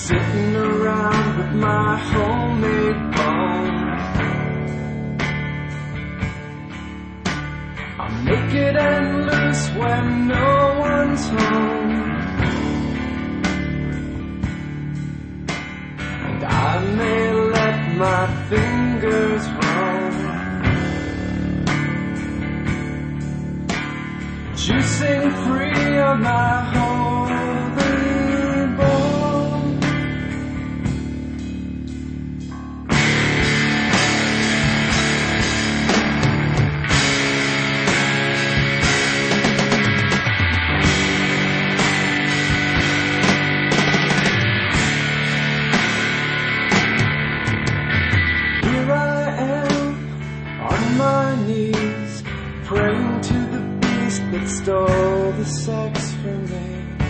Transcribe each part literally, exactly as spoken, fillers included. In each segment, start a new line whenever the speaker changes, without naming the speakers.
sitting around with my homemade bone. I'm naked and loose when no one's home, and I may let my fingers roam, juicing free of my holy bone. Here I am on my knees, praying to the beast that stole the sex from me.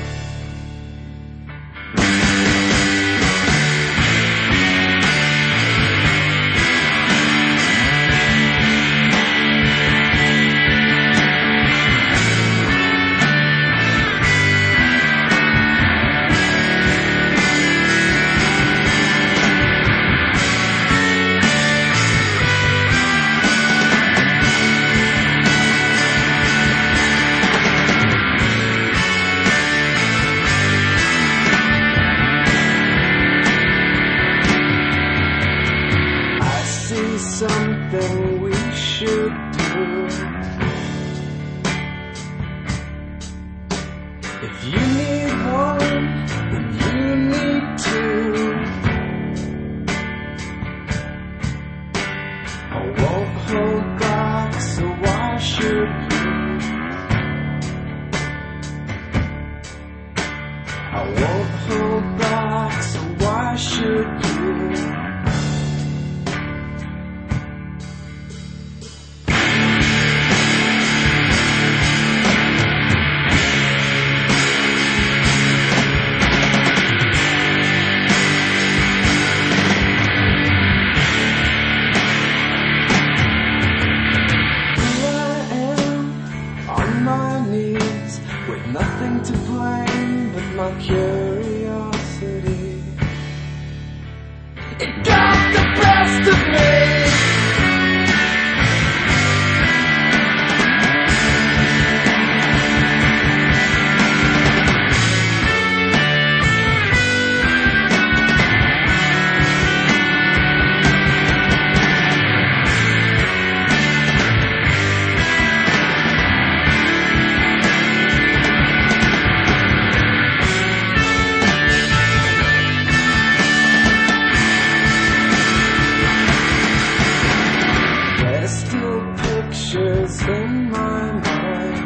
Something we should do. If you need one, then you need two. I won't hold back, so why should you? I won't hold back, so why should you? With nothing to blame but my curiosity, it got the best of me. Pictures in my mind.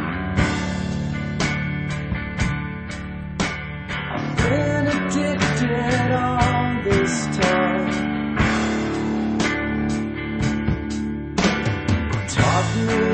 I've been addicted all this time. Taught me